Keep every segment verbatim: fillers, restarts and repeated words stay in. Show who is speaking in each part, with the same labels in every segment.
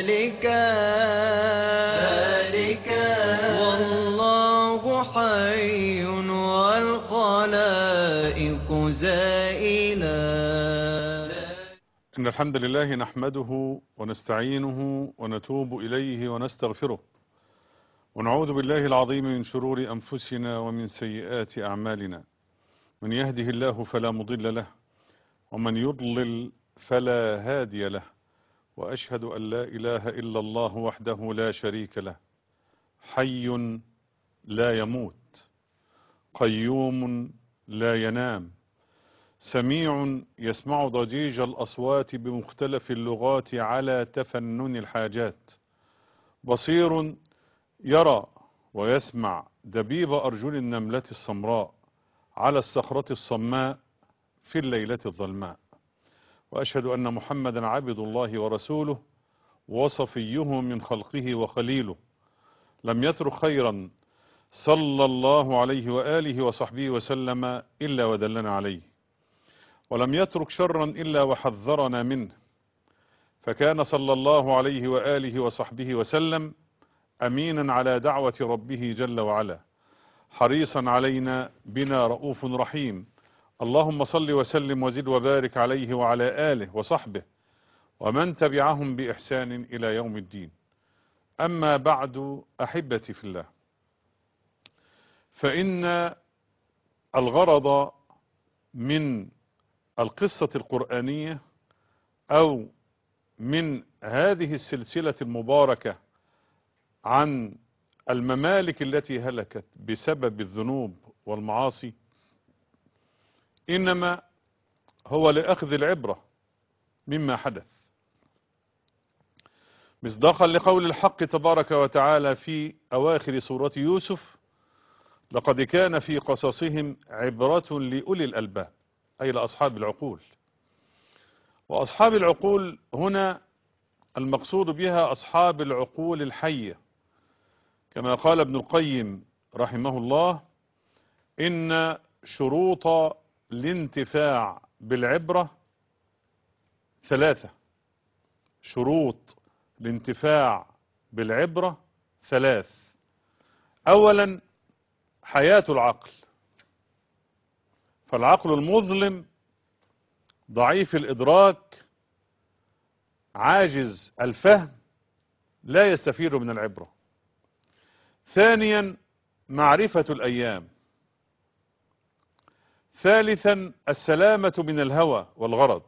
Speaker 1: ذلك ذلك والله حي والخلائق زائلا.
Speaker 2: إن الحمد لله نحمده ونستعينه ونتوب إليه ونستغفره، ونعوذ بالله العظيم من شرور أنفسنا ومن سيئات أعمالنا. من يهده الله فلا مضل له، ومن يضلل فلا هادي له، وأشهد أن لا إله إلا الله وحده لا شريك له، حي لا يموت، قيوم لا ينام، سميع يسمع ضجيج الأصوات بمختلف اللغات على تفنن الحاجات، بصير يرى ويسمع دبيب أرجل النملة السمراء على الصخرة الصماء في الليلة الظلماء. وأشهد أن محمدا عبد الله ورسوله وصفيه من خلقه وخليله، لم يترك خيرا صلى الله عليه وآله وصحبه وسلم إلا ودلنا عليه، ولم يترك شرا إلا وحذرنا منه، فكان صلى الله عليه وآله وصحبه وسلم أمينا على دعوة ربه جل وعلا، حريصا علينا بنا رؤوف رحيم. اللهم صل وسلم وزد وبارك عليه وعلى آله وصحبه ومن تبعهم بإحسان إلى يوم الدين. أما بعد، أحبتي في الله، فإن الغرض من القصة القرآنية أو من هذه السلسلة المباركة عن الممالك التي هلكت بسبب الذنوب والمعاصي إنما هو لأخذ العبرة مما حدث، مصداقا لقول الحق تبارك وتعالى في أواخر سورة يوسف: لقد كان في قصصهم عبرة لأولي الألباب، أي لأصحاب العقول. وأصحاب العقول هنا المقصود بها أصحاب العقول الحية، كما قال ابن القيم رحمه الله: إن شروط الانتفاع بالعبرة ثلاثة. شروط الانتفاع بالعبرة ثلاث: أولا حياة العقل، فالعقل المظلم ضعيف الإدراك عاجز الفهم لا يستفيد من العبرة. ثانيا معرفة الأيام. ثالثا السلامة من الهوى والغرض.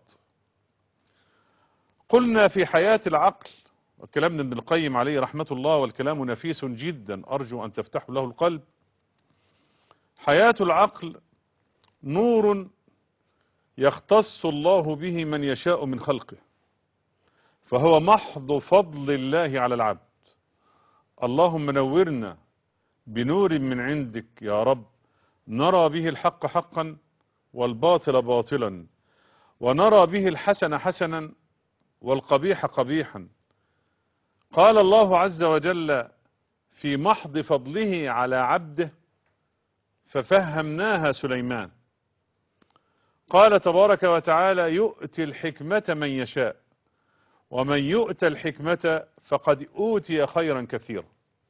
Speaker 2: قلنا في حياة العقل، وكلام ابن القيم عليه رحمة الله والكلام نفيس جدا أرجو أن تفتحوا له القلب: حياة العقل نور يختص الله به من يشاء من خلقه، فهو محض فضل الله على العبد. اللهم نورنا بنور من عندك يا رب، نرى به الحق حقا والباطل باطلا، ونرى به الحسن حسنا والقبيح قبيحا. قال الله عز وجل في محض فضله على عبده: ففهمناها سليمان. قال تبارك وتعالى: يؤتي الحكمة من يشاء، ومن يؤت الحكمة فقد أوتي خيرا كثيرا.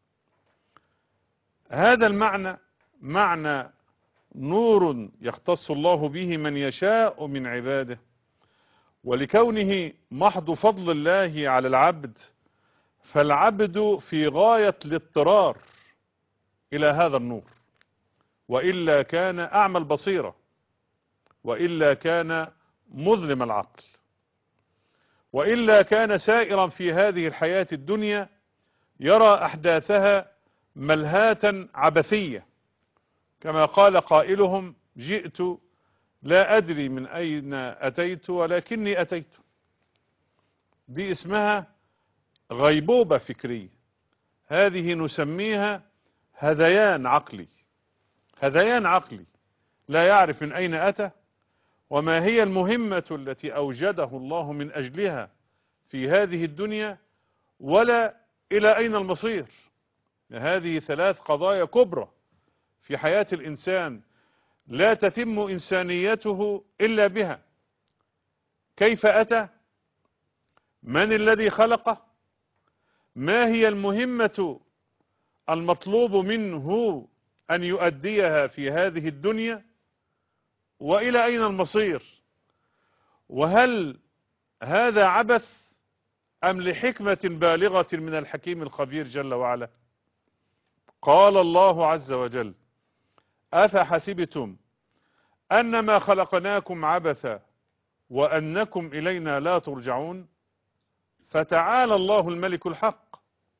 Speaker 2: هذا المعنى معنى نور يختص الله به من يشاء من عباده، ولكونه محض فضل الله على العبد فالعبد في غاية الاضطرار إلى هذا النور، وإلا كان أعمى البصيرة، وإلا كان مظلم العقل، وإلا كان سائرا في هذه الحياة الدنيا يرى أحداثها ملهاة عبثية، كما قال قائلهم: جئت لا أدري من أين أتيت ولكني أتيت. دي اسمها غيبوبة فكرية، هذه نسميها هذيان عقلي. هذيان عقلي لا يعرف من أين أتى، وما هي المهمة التي أوجده الله من أجلها في هذه الدنيا، ولا إلى أين المصير. هذه ثلاث قضايا كبرى في حياة الإنسان لا تتم إنسانيته إلا بها: كيف أتى؟ من الذي خلقه؟ ما هي المهمة المطلوب منه أن يؤديها في هذه الدنيا، وإلى أين المصير، وهل هذا عبث أم لحكمة بالغة من الحكيم الخبير جل وعلا؟ قال الله عز وجل: أفحسبتم أنما خلقناكم عبثا وأنكم إلينا لا ترجعون. فتعالى الله الملك الحق.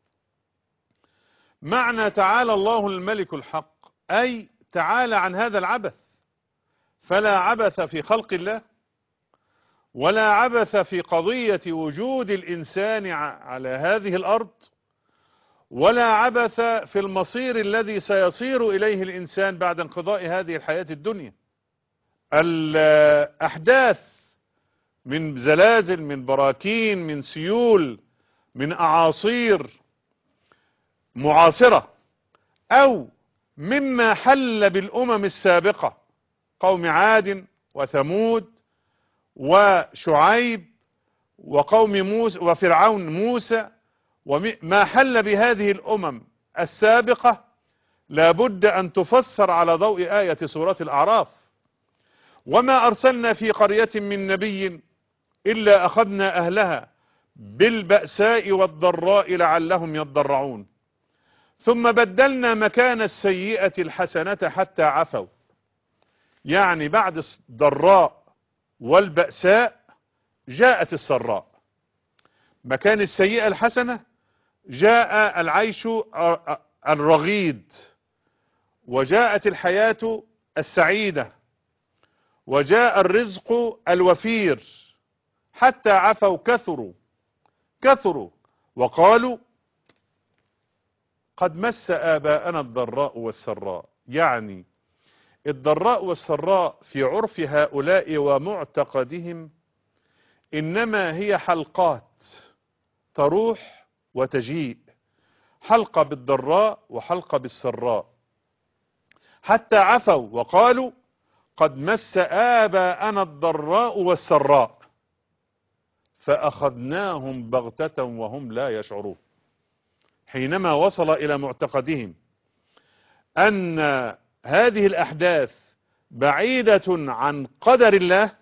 Speaker 2: معنى تعالى الله الملك الحق أي تعالى عن هذا العبث، فلا عبث في خلق الله، ولا عبث في قضية وجود الإنسان على هذه الأرض، ولا عبث في المصير الذي سيصير إليه الإنسان بعد انقضاء هذه الحياة الدنيا. الأحداث من زلازل، من براكين، من سيول، من أعاصير معاصرة، أو مما حل بالأمم السابقة، قوم عاد وثمود وشعيب وقوم موسى وفرعون موسى، وما حل بهذه الأمم السابقة لابد أن تفسر على ضوء آية سورة الأعراف: وما أرسلنا في قرية من نبي إلا أخذنا أهلها بالبأساء والضراء لعلهم يضرعون ثم بدلنا مكان السيئة الحسنة حتى عفوا. يعني بعد الضراء والبأساء جاءت السراء، مكان السيئة الحسنة جاء العيش الرغيد، وجاءت الحياة السعيدة، وجاء الرزق الوفير، حتى عفوا كثروا كثروا وقالوا قد مس آباءنا الضراء والسراء. يعني الضراء والسراء في عرف هؤلاء ومعتقدهم إنما هي حلقات تروح وتجيء، حلقة بالضراء وحلقة بالسراء، حتى عفوا وقالوا قد مس آباءنا الضراء والسراء فأخذناهم بغتة وهم لا يشعرون. حينما وصل إلى معتقدهم أن هذه الأحداث بعيدة عن قدر الله،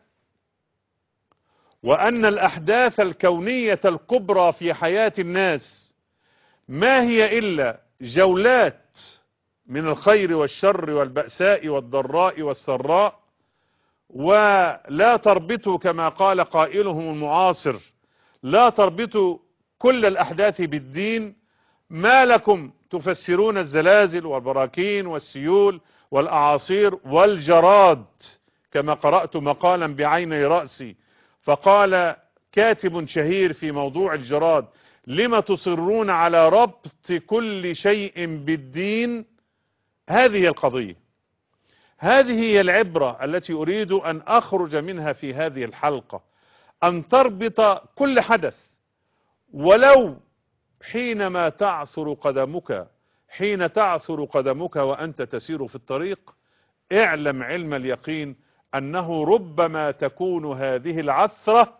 Speaker 2: وأن الأحداث الكونية الكبرى في حياة الناس ما هي إلا جولات من الخير والشر والبأساء والضراء والسراء، ولا تربطوا كما قال قائلهم المعاصر لا تربطوا كل الأحداث بالدين، ما لكم تفسرون الزلازل والبراكين والسيول والأعاصير والجراد، كما قرأت مقالا بعيني رأسي فقال كاتب شهير في موضوع الجراد: لما تصرون على ربط كل شيء بالدين؟ هذه القضية، هذه هي العبرة التي أريد أن أخرج منها في هذه الحلقة، أن تربط كل حدث، ولو حينما تعثر قدمك حين تعثر قدمك وأنت تسير في الطريق، اعلم علم اليقين أنه ربما تكون هذه العثرة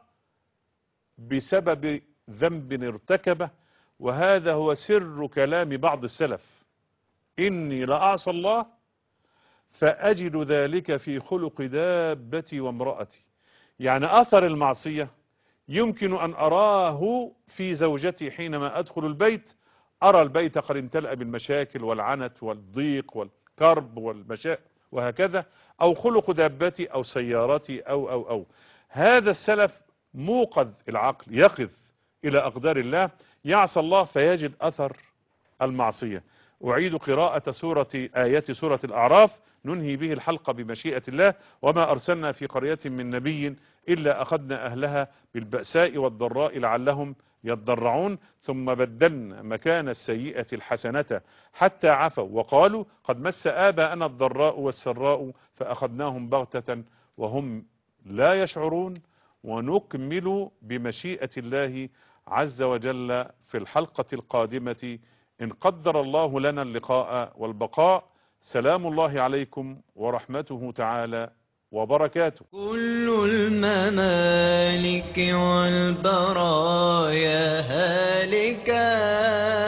Speaker 2: بسبب ذنب ارتكبه. وهذا هو سر كلام بعض السلف: إني لأعصى الله فأجد ذلك في خلق دابتي وامرأتي. يعني أثر المعصية يمكن أن أراه في زوجتي حينما أدخل البيت، أرى البيت قد امتلأ بالمشاكل والعنت والضيق والكرب والمشاكل وهكذا، أو خلق دابتي أو سيارتي أو أو أو هذا السلف موقظ العقل، يقظ إلى أقدار الله، يعصى الله فيجد أثر المعصية. أعيد قراءة سورة آيات سورة الأعراف ننهي به الحلقة بمشيئة الله: وما أرسلنا في قرية من نبي إلا أخذنا أهلها بالبأساء والضراء لعلهم يضرعون ثم بدلنا مكان السيئة الحسنة حتى عفوا وقالوا قد مس آباءنا الضراء والسراء فأخذناهم بغتة وهم لا يشعرون. ونكمل بمشيئة الله عز وجل في الحلقة القادمة إن قدر الله لنا اللقاء والبقاء. سلام الله عليكم ورحمته تعالى وبركاته.
Speaker 1: كل الممالك والبرايا هالكة